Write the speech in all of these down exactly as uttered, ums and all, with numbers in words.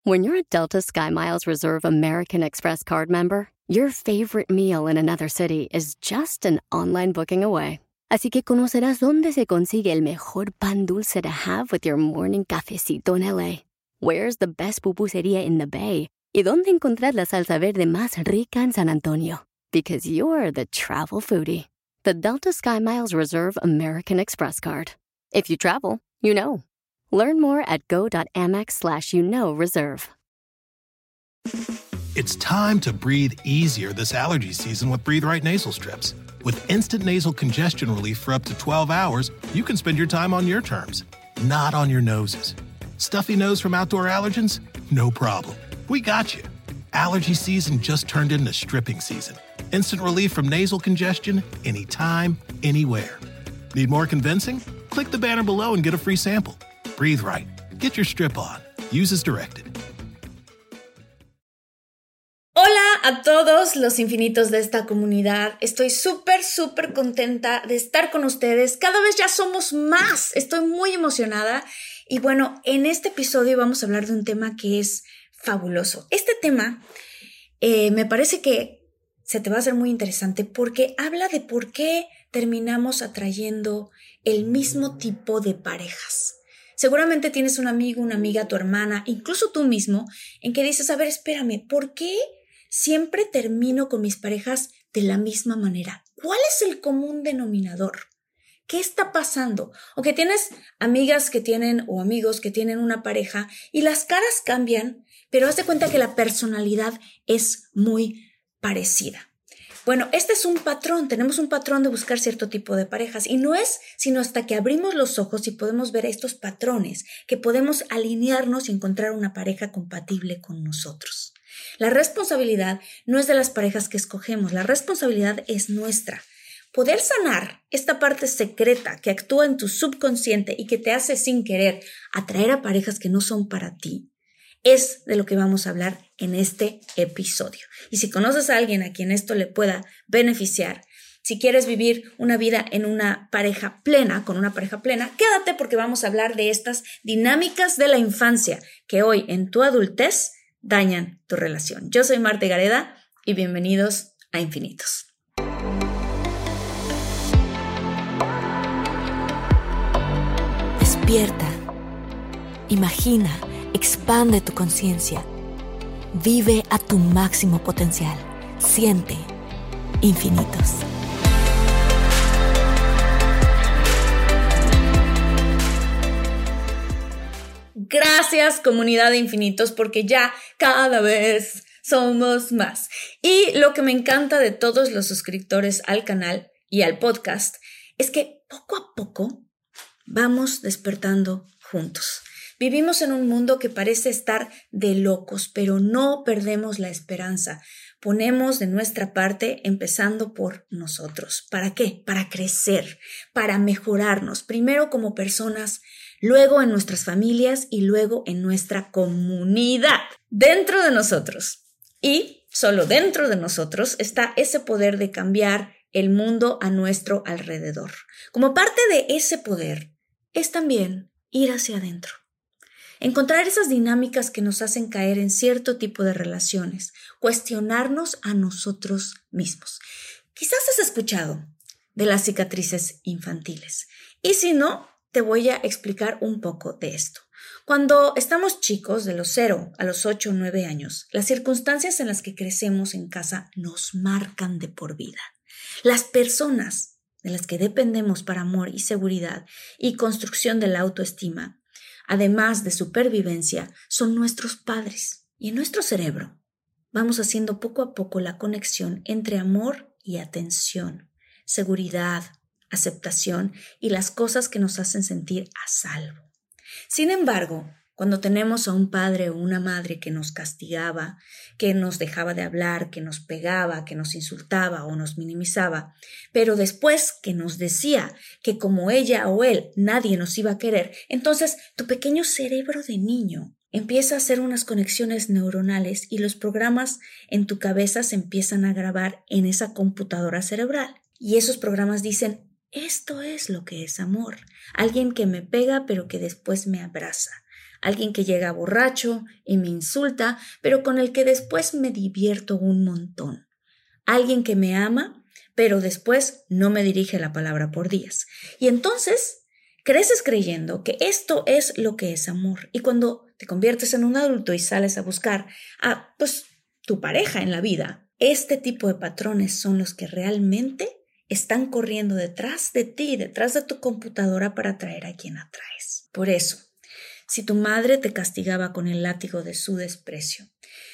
When you're a Delta SkyMiles Reserve American Express card member, your favorite meal in another city is just an online booking away. Así que conocerás dónde se consigue el mejor pan dulce to have with your morning cafecito en L A. Where's the best pupusería in the Bay? Y dónde encontrar la salsa verde más rica en San Antonio. Because you're the travel foodie. The Delta SkyMiles Reserve American Express card. If you travel, you know. Learn more at go.amex slash you know reserve. It's time to breathe easier this allergy season with Breathe Right nasal strips. With instant nasal congestion relief for up to twelve hours, you can spend your time on your terms, not on your noses. Stuffy nose from outdoor allergens? No problem. We got you. Allergy season just turned into stripping season. Instant relief from nasal congestion anytime, anywhere. Need more convincing? Click the banner below and get a free sample. Breathe Right. Get your strip on. Use as directed. Hola a todos los infinitos de esta comunidad. Estoy súper, súper contenta de estar con ustedes. Cada vez ya somos más. Estoy muy emocionada. Y bueno, en este episodio vamos a hablar de un tema que es fabuloso. Este tema eh, me parece que se te va a hacer muy interesante porque habla de por qué terminamos atrayendo el mismo tipo de parejas. Seguramente tienes un amigo, una amiga, tu hermana, incluso tú mismo, en que dices, a ver, espérame, ¿por qué siempre termino con mis parejas de la misma manera? ¿Cuál es el común denominador? ¿Qué está pasando? O que tienes amigas que tienen o amigos que tienen una pareja y las caras cambian, pero haz de cuenta que la personalidad es muy parecida. Bueno, este es un patrón, tenemos un patrón de buscar cierto tipo de parejas y no es sino hasta que abrimos los ojos y podemos ver estos patrones que podemos alinearnos y encontrar una pareja compatible con nosotros. La responsabilidad no es de las parejas que escogemos, la responsabilidad es nuestra. Poder sanar esta parte secreta que actúa en tu subconsciente y que te hace sin querer atraer a parejas que no son para ti, es de lo que vamos a hablar en este episodio. Y si conoces a alguien a quien esto le pueda beneficiar, si quieres vivir una vida en una pareja plena, con una pareja plena, quédate porque vamos a hablar de estas dinámicas de la infancia que hoy en tu adultez dañan tu relación. Yo soy Marta Gareda y bienvenidos a Infinitos. Despierta, imagina, expande tu conciencia, vive a tu máximo potencial, siente infinitos. Gracias, comunidad de infinitos, porque ya cada vez somos más. Y lo que me encanta de todos los suscriptores al canal y al podcast es que poco a poco vamos despertando juntos. Vivimos en un mundo que parece estar de locos, pero no perdemos la esperanza. Ponemos de nuestra parte empezando por nosotros. ¿Para qué? Para crecer, para mejorarnos, primero como personas, luego en nuestras familias y luego en nuestra comunidad. Dentro de nosotros y solo dentro de nosotros está ese poder de cambiar el mundo a nuestro alrededor. Como parte de ese poder es también ir hacia adentro. Encontrar esas dinámicas que nos hacen caer en cierto tipo de relaciones, cuestionarnos a nosotros mismos. Quizás has escuchado de las cicatrices infantiles y si no, te voy a explicar un poco de esto. Cuando estamos chicos, de los cero a los ocho o nueve años, las circunstancias en las que crecemos en casa nos marcan de por vida. Las personas de las que dependemos para amor y seguridad y construcción de la autoestima, además de supervivencia, son nuestros padres. Y en nuestro cerebro vamos haciendo poco a poco la conexión entre amor y atención, seguridad, aceptación y las cosas que nos hacen sentir a salvo. Sin embargo, cuando tenemos a un padre o una madre que nos castigaba, que nos dejaba de hablar, que nos pegaba, que nos insultaba o nos minimizaba, pero después que nos decía que como ella o él nadie nos iba a querer, entonces tu pequeño cerebro de niño empieza a hacer unas conexiones neuronales y los programas en tu cabeza se empiezan a grabar en esa computadora cerebral. Y esos programas dicen, esto es lo que es amor. Alguien que me pega pero que después me abraza. alguien que llega borracho y me insulta, pero con el que después me divierto un montón. Alguien que me ama, pero después no me dirige la palabra por días. Y entonces creces creyendo que esto es lo que es amor. Y cuando te conviertes en un adulto y sales a buscar a, pues, tu pareja en la vida, este tipo de patrones son los que realmente están corriendo detrás de ti, detrás de tu computadora para atraer a quien atraes. Por eso, si tu madre te castigaba con el látigo de su desprecio,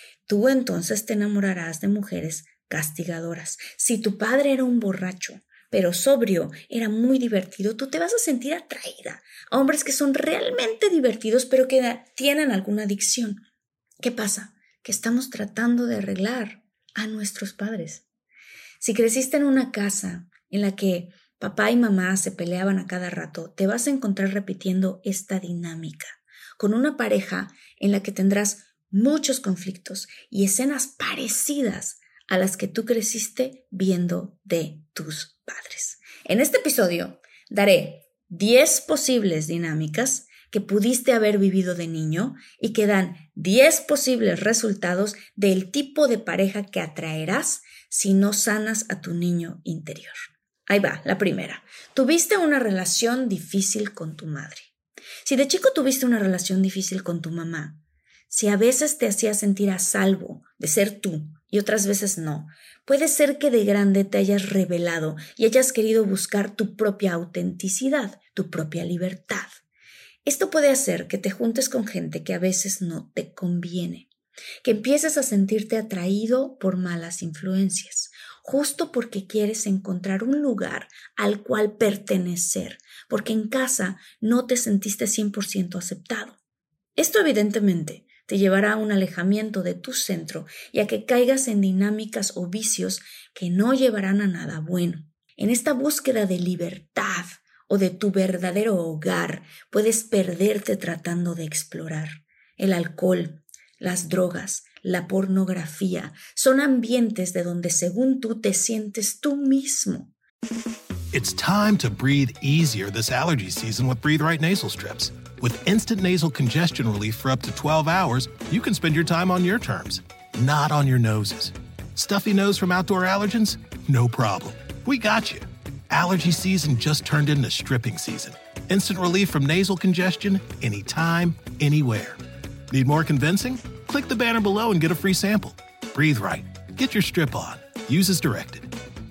tú entonces te enamorarás de mujeres castigadoras. Si tu padre era un borracho, pero sobrio, era muy divertido, tú te vas a sentir atraída a hombres que son realmente divertidos, pero que tienen alguna adicción. ¿Qué pasa? Que estamos tratando de arreglar a nuestros padres. Si creciste en una casa en la que papá y mamá se peleaban a cada rato, te vas a encontrar repitiendo esta dinámica, con una pareja en la que tendrás muchos conflictos y escenas parecidas a las que tú creciste viendo de tus padres. En este episodio daré diez posibles dinámicas que pudiste haber vivido de niño y que dan diez posibles resultados del tipo de pareja que atraerás si no sanas a tu niño interior. Ahí va, la primera. Tuviste una relación difícil con tu madre. Si de chico tuviste una relación difícil con tu mamá, si a veces te hacía sentir a salvo de ser tú y otras veces no, puede ser que de grande te hayas rebelado y hayas querido buscar tu propia autenticidad, tu propia libertad. Esto puede hacer que te juntes con gente que a veces no te conviene, que empieces a sentirte atraído por malas influencias, justo porque quieres encontrar un lugar al cual pertenecer, porque en casa no te sentiste cien por ciento aceptado. Esto evidentemente te llevará a un alejamiento de tu centro y a que caigas en dinámicas o vicios que no llevarán a nada bueno. En esta búsqueda de libertad o de tu verdadero hogar, puedes perderte tratando de explorar. El alcohol, las drogas, la pornografía son ambientes de donde según tú te sientes tú mismo. It's time to breathe easier this allergy season with Breathe Right nasal strips. With instant nasal congestion relief for up to twelve hours, you can spend your time on your terms, not on your noses. Stuffy nose from outdoor allergens? No problem. We got you. Allergy season just turned into stripping season. Instant relief from nasal congestion anytime, anywhere. Need more convincing? Click the banner below and get a free sample. Breathe Right. Get your strip on. Use as directed.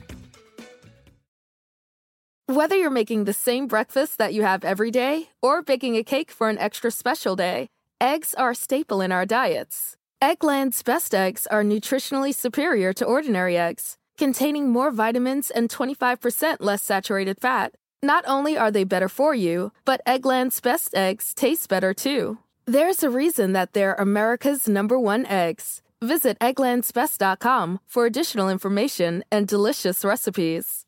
Whether you're making the same breakfast that you have every day or baking a cake for an extra special day, eggs are a staple in our diets. Eggland's best eggs are nutritionally superior to ordinary eggs, containing more vitamins and twenty-five percent less saturated fat. Not only are they better for you, but Eggland's best eggs taste better too. There's a reason that they're America's number one eggs. Visit egglands best dot com for additional information and delicious recipes.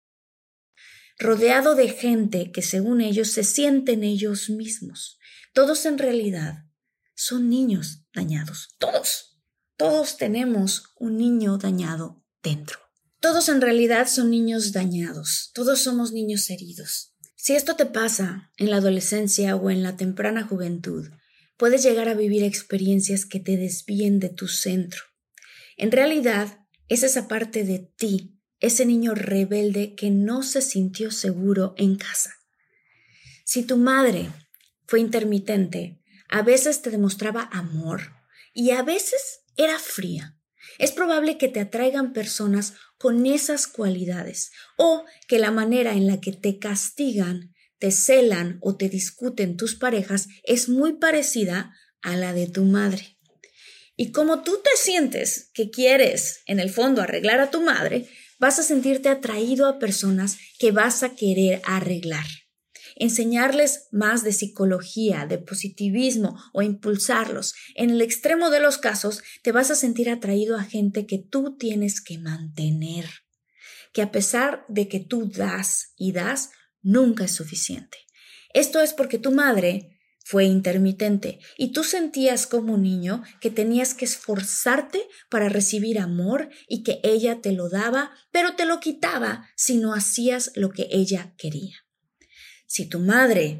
Rodeado de gente que según ellos se sienten ellos mismos. Todos en realidad son niños dañados. Todos. Todos tenemos un niño dañado dentro. Todos en realidad son niños dañados. Todos somos niños heridos. Si esto te pasa en la adolescencia o en la temprana juventud, puedes llegar a vivir experiencias que te desvíen de tu centro. En realidad, es esa parte de ti, ese niño rebelde que no se sintió seguro en casa. Si tu madre fue intermitente, a veces te demostraba amor y a veces era fría. Es probable que te atraigan personas con esas cualidades o que la manera en la que te castigan, te celan o te discuten tus parejas es muy parecida a la de tu madre. Y como tú te sientes que quieres, en el fondo, arreglar a tu madre, vas a sentirte atraído a personas que vas a querer arreglar. Enseñarles más de psicología, de positivismo o impulsarlos. En el extremo de los casos, te vas a sentir atraído a gente que tú tienes que mantener. Que a pesar de que tú das y das, nunca es suficiente. Esto es porque tu madre fue intermitente y tú sentías como niño que tenías que esforzarte para recibir amor y que ella te lo daba, pero te lo quitaba si no hacías lo que ella quería. Si tu madre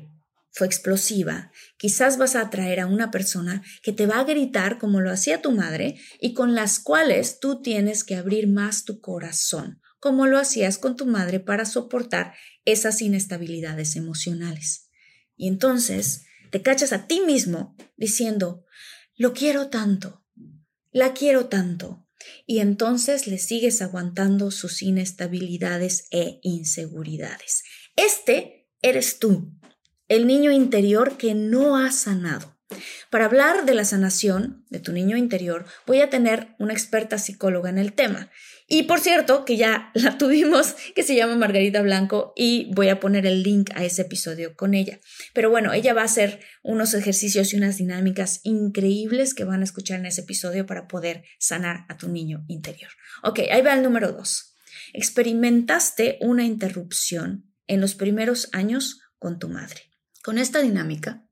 fue explosiva, quizás vas a atraer a una persona que te va a gritar como lo hacía tu madre y con las cuales tú tienes que abrir más tu corazón, como lo hacías con tu madre para soportar esas inestabilidades emocionales. Y entonces te cachas a ti mismo diciendo, lo quiero tanto, la quiero tanto, y entonces le sigues aguantando sus inestabilidades e inseguridades. Este eres tú, el niño interior que no ha sanado. Para hablar de la sanación de tu niño interior, voy a tener una experta psicóloga en el tema. Y por cierto, que ya la tuvimos, que se llama Margarita Blanco, y voy a poner el link a ese episodio con ella. Pero bueno, ella va a hacer unos ejercicios y unas dinámicas increíbles que van a escuchar en ese episodio para poder sanar a tu niño interior. Ok, ahí va el número dos. Experimentaste una interrupción en los primeros años con tu madre. Con esta dinámica,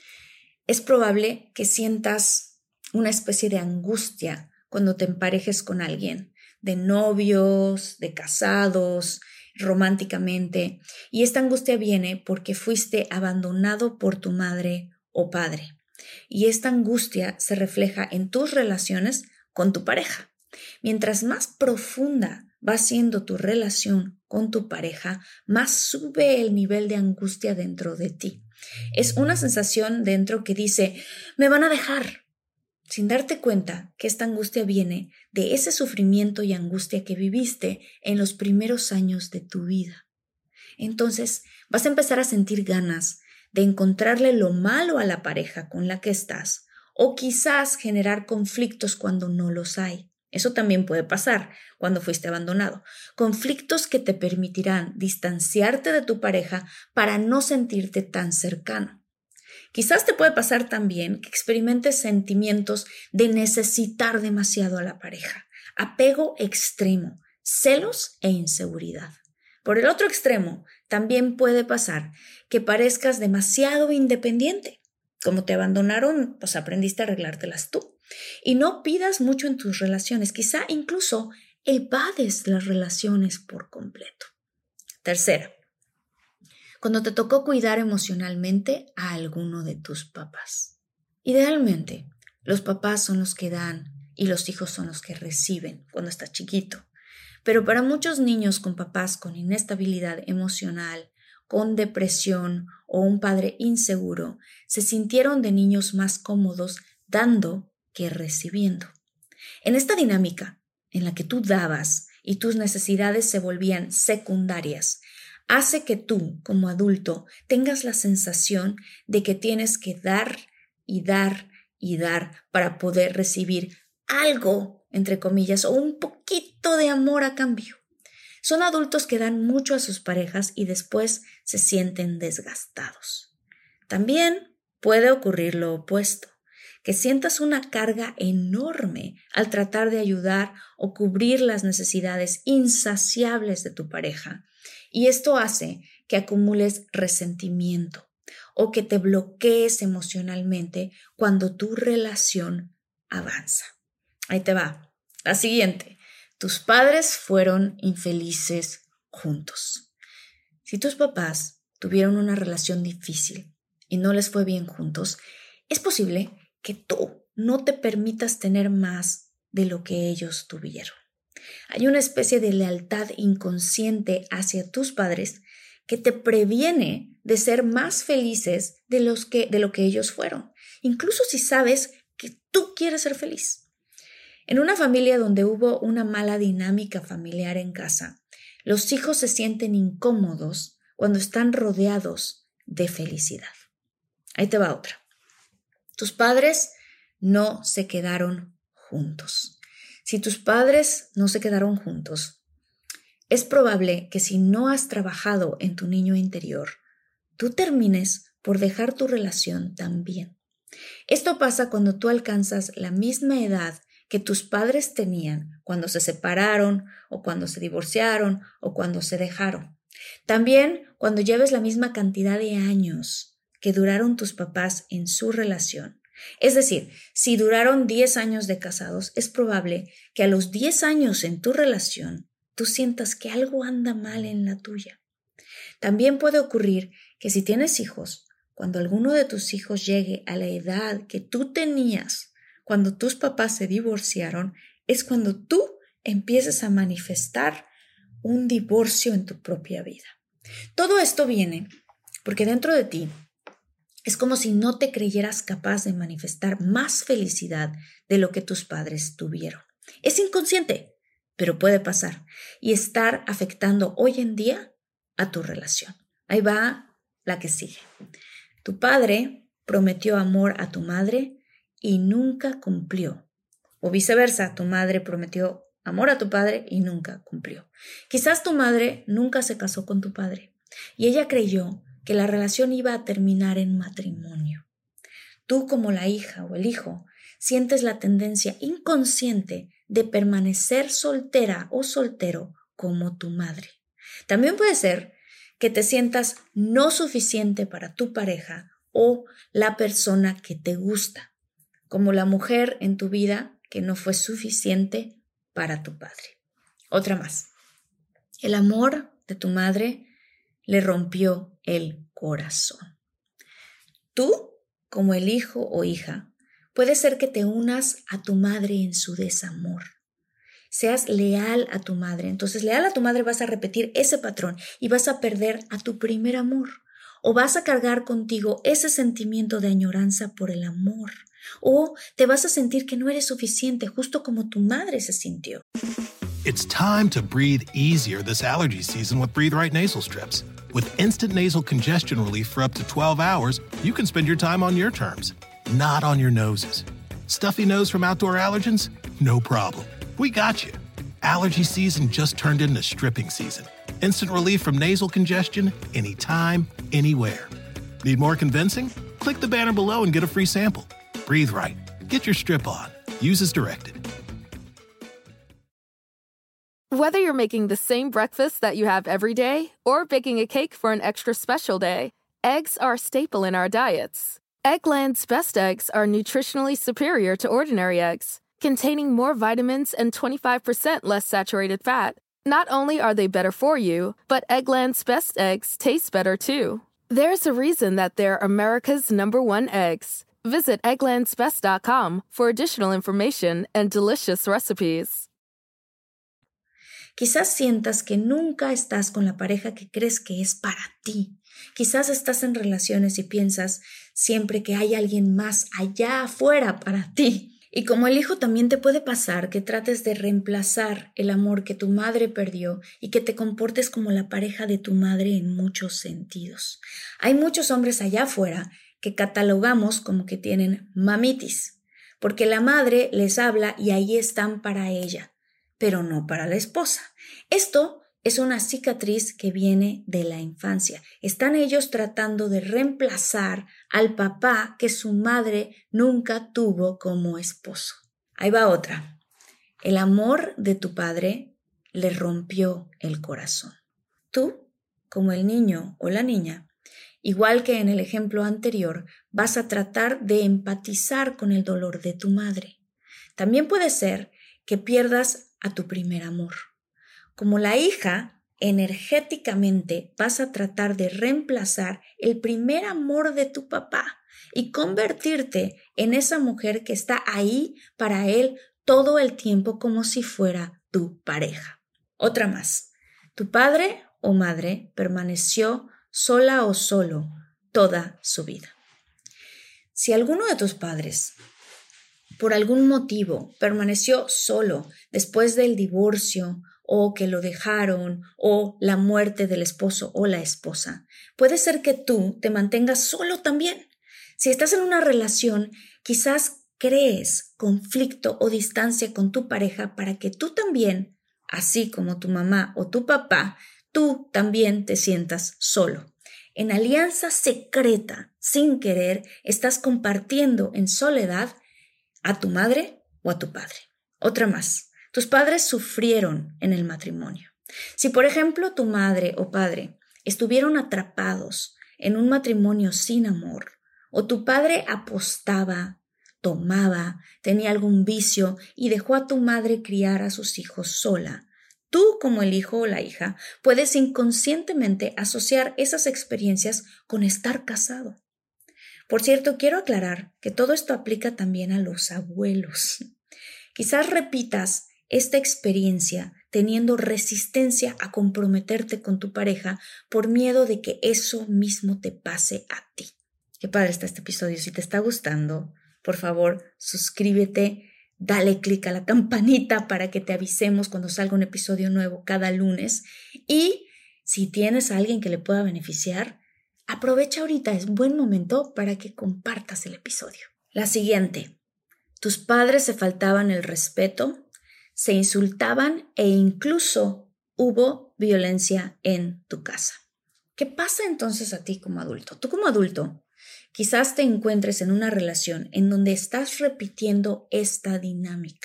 es probable que sientas una especie de angustia cuando te emparejes con alguien, de novios, de casados, románticamente, y esta angustia viene porque fuiste abandonado por tu madre o padre, y esta angustia se refleja en tus relaciones con tu pareja. Mientras más profunda va siendo tu relación con tu pareja, más sube el nivel de angustia dentro de ti. Es una sensación dentro que dice, me van a dejar, sin darte cuenta que esta angustia viene de ese sufrimiento y angustia que viviste en los primeros años de tu vida. Entonces vas a empezar a sentir ganas de encontrarle lo malo a la pareja con la que estás, o quizás generar conflictos cuando no los hay. Eso también puede pasar cuando fuiste abandonado. Conflictos que te permitirán distanciarte de tu pareja para no sentirte tan cercano. Quizás te puede pasar también que experimentes sentimientos de necesitar demasiado a la pareja, apego extremo, celos e inseguridad. Por el otro extremo, también puede pasar que parezcas demasiado independiente. Como te abandonaron, pues aprendiste a arreglártelas tú. Y no pidas mucho en tus relaciones, quizá incluso evades las relaciones por completo. Tercera, cuando te tocó cuidar emocionalmente a alguno de tus papás. Idealmente, los papás son los que dan y los hijos son los que reciben cuando estás chiquito. Pero para muchos niños con papás con inestabilidad emocional, con depresión o un padre inseguro, se sintieron de niños más cómodos dando que recibiendo. En esta dinámica, en la que tú dabas y tus necesidades se volvían secundarias, hace que tú, como adulto, tengas la sensación de que tienes que dar y dar y dar para poder recibir algo, entre comillas, o un poquito de amor a cambio. Son adultos que dan mucho a sus parejas y después se sienten desgastados. También puede ocurrir lo opuesto, que sientas una carga enorme al tratar de ayudar o cubrir las necesidades insaciables de tu pareja. Y esto hace que acumules resentimiento o que te bloquees emocionalmente cuando tu relación avanza. Ahí te va. La siguiente. Tus padres fueron infelices juntos. Si tus papás tuvieron una relación difícil y no les fue bien juntos, es posible que tú no te permitas tener más de lo que ellos tuvieron. Hay una especie de lealtad inconsciente hacia tus padres que te previene de ser más felices de, los que, de lo que ellos fueron, incluso si sabes que tú quieres ser feliz. En una familia donde hubo una mala dinámica familiar en casa, los hijos se sienten incómodos cuando están rodeados de felicidad. Ahí te va otra. Tus padres no se quedaron juntos. Si tus padres no se quedaron juntos, es probable que si no has trabajado en tu niño interior, tú termines por dejar tu relación también. Esto pasa cuando tú alcanzas la misma edad que tus padres tenían cuando se separaron o cuando se divorciaron o cuando se dejaron. También cuando lleves la misma cantidad de años que duraron tus papás en su relación. Es decir, si duraron diez años de casados, es probable que a los diez años en tu relación tú sientas que algo anda mal en la tuya. También puede ocurrir que si tienes hijos, cuando alguno de tus hijos llegue a la edad que tú tenías cuando tus papás se divorciaron, es cuando tú empieces a manifestar un divorcio en tu propia vida. Todo esto viene porque dentro de ti es como si no te creyeras capaz de manifestar más felicidad de lo que tus padres tuvieron. Es inconsciente, pero puede pasar y estar afectando hoy en día a tu relación. Ahí va la que sigue. Tu padre prometió amor a tu madre y nunca cumplió. O viceversa, tu madre prometió amor a tu padre y nunca cumplió. Quizás tu madre nunca se casó con tu padre y ella creyó que la relación iba a terminar en matrimonio. Tú, como la hija o el hijo, sientes la tendencia inconsciente de permanecer soltera o soltero como tu madre. También puede ser que te sientas no suficiente para tu pareja o la persona que te gusta, como la mujer en tu vida que no fue suficiente para tu padre. Otra más. El amor de tu madre le rompió el corazón. Tú, como el hijo o hija, puede ser que te unas a tu madre en su desamor. Seas leal a tu madre. Entonces, leal a tu madre vas a repetir ese patrón y vas a perder a tu primer amor. O vas a cargar contigo ese sentimiento de añoranza por el amor. O te vas a sentir que no eres suficiente, justo como tu madre se sintió. It's time to breathe easier this allergy season with Breathe Right nasal strips. With instant nasal congestion relief for up to twelve hours, you can spend your time on your terms, not on your noses. Stuffy nose from outdoor allergens? No problem. We got you. Allergy season just turned into stripping season. Instant relief from nasal congestion anytime, anywhere. Need more convincing? Click the banner below and get a free sample. Breathe Right. Get your strip on. Use as directed. Whether you're making the same breakfast that you have every day or baking a cake for an extra special day, eggs are a staple in our diets. Eggland's best eggs are nutritionally superior to ordinary eggs, containing more vitamins and twenty-five percent less saturated fat. Not only are they better for you, but Eggland's best eggs taste better too. There's a reason that they're America's number one eggs. Visit egglands best dot com for additional information and delicious recipes. Quizás sientas que nunca estás con la pareja que crees que es para ti. Quizás estás en relaciones y piensas siempre que hay alguien más allá afuera para ti. Y como el hijo también te puede pasar que trates de reemplazar el amor que tu madre perdió y que te comportes como la pareja de tu madre en muchos sentidos. Hay muchos hombres allá afuera que catalogamos como que tienen mamitis, porque la madre les habla y ahí están para ella, pero no para la esposa. Esto es una cicatriz que viene de la infancia. Están ellos tratando de reemplazar al papá que su madre nunca tuvo como esposo. Ahí va otra. El amor de tu padre le rompió el corazón. Tú, como el niño o la niña, igual que en el ejemplo anterior, vas a tratar de empatizar con el dolor de tu madre. También puede ser que pierdas a tu primer amor. Como la hija, energéticamente vas a tratar de reemplazar el primer amor de tu papá y convertirte en esa mujer que está ahí para él todo el tiempo como si fuera tu pareja. Otra más. Tu padre o madre permaneció sola o solo toda su vida. Si alguno de tus padres por algún motivo permaneció solo después del divorcio o que lo dejaron o la muerte del esposo o la esposa, puede ser que tú te mantengas solo también. Si estás en una relación, quizás crees conflicto o distancia con tu pareja para que tú también, así como tu mamá o tu papá, tú también te sientas solo. En alianza secreta, sin querer, estás compartiendo en soledad a tu madre o a tu padre. Otra más. Tus padres sufrieron en el matrimonio. Si, por ejemplo, tu madre o padre estuvieron atrapados en un matrimonio sin amor, o tu padre apostaba, tomaba, tenía algún vicio y dejó a tu madre criar a sus hijos sola, tú, como el hijo o la hija, puedes inconscientemente asociar esas experiencias con estar casado. Por cierto, quiero aclarar que todo esto aplica también a los abuelos. Quizás repitas esta experiencia teniendo resistencia a comprometerte con tu pareja por miedo de que eso mismo te pase a ti. Qué padre está este episodio. Si te está gustando, por favor, suscríbete, dale click a la campanita para que te avisemos cuando salga un episodio nuevo cada lunes. Y si tienes a alguien que le pueda beneficiar, aprovecha ahorita, es buen momento para que compartas el episodio. La siguiente. Tus padres se faltaban el respeto, se insultaban e incluso hubo violencia en tu casa. ¿Qué pasa entonces a ti como adulto? Tú como adulto quizás te encuentres en una relación en donde estás repitiendo esta dinámica.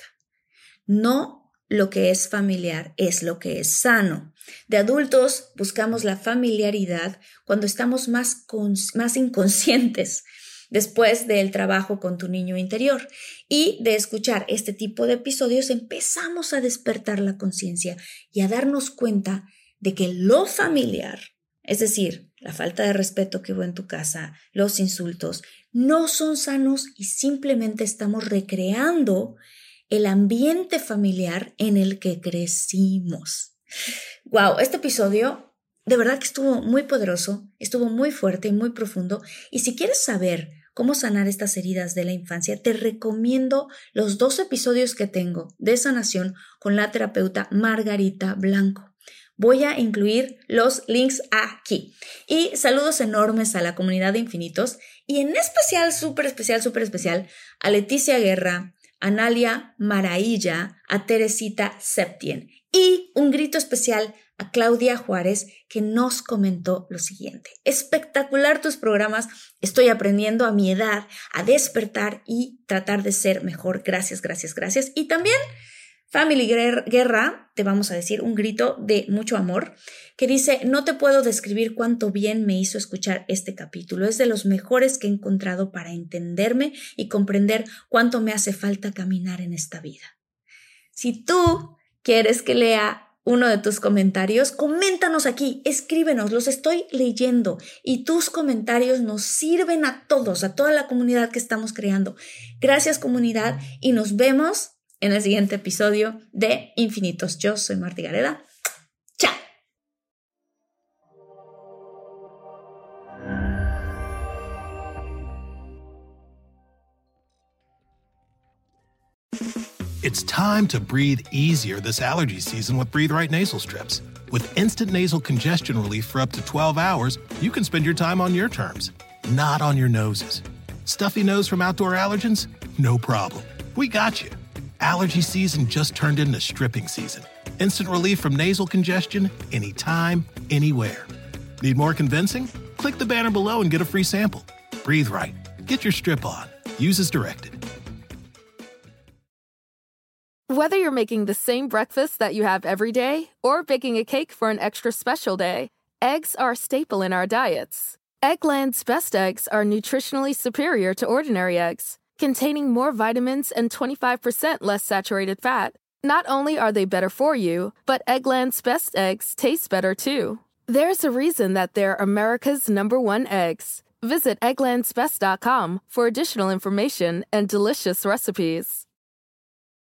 No lo que es familiar es lo que es sano. De adultos buscamos la familiaridad cuando estamos más, cons- más inconscientes después del trabajo con tu niño interior. Y de escuchar este tipo de episodios empezamos a despertar la conciencia y a darnos cuenta de que lo familiar, es decir, la falta de respeto que hubo en tu casa, los insultos, no son sanos y simplemente estamos recreando el ambiente familiar en el que crecimos. Wow, este episodio de verdad que estuvo muy poderoso, estuvo muy fuerte y muy profundo. Y si quieres saber cómo sanar estas heridas de la infancia, te recomiendo los dos episodios que tengo de sanación con la terapeuta Margarita Blanco. Voy a incluir los links aquí. Y saludos enormes a la comunidad de Infinitos y en especial, súper especial, súper especial a Leticia Guerra, a Nalia Marailla, a Teresita Septien y un grito especial a Claudia Juárez, que nos comentó lo siguiente. Espectacular tus programas, estoy aprendiendo a mi edad a despertar y tratar de ser mejor. Gracias, gracias, gracias. Y también Family Guerra, te vamos a decir un grito de mucho amor, que dice, no te puedo describir cuánto bien me hizo escuchar este capítulo. Es de los mejores que he encontrado para entenderme y comprender cuánto me hace falta caminar en esta vida. Si tú quieres que lea uno de tus comentarios, coméntanos aquí, escríbenos, los estoy leyendo y tus comentarios nos sirven a todos, a toda la comunidad que estamos creando. Gracias, comunidad, y nos vemos en el siguiente episodio de Infinitos. Yo soy Martí Gareda. ¡Chao! It's time to breathe easier this allergy season with Breathe Right nasal strips. With instant nasal congestion relief for up to twelve hours, you can spend your time on your terms, not on your noses. Stuffy nose from outdoor allergens? No problem. We got you. Allergy season just turned into stripping season. Instant relief from nasal congestion anytime, anywhere. Need more convincing? Click the banner below and get a free sample. Breathe Right. Get your strip on. Use as directed. Whether you're making the same breakfast that you have every day or baking a cake for an extra special day, eggs are a staple in our diets. Eggland's Best Eggs are nutritionally superior to ordinary eggs, containing more vitamins and twenty-five percent less saturated fat. Not only are they better for you, but Eggland's Best Eggs taste better too. There's a reason that they're America's number one eggs. Visit egglands best dot com for additional information and delicious recipes.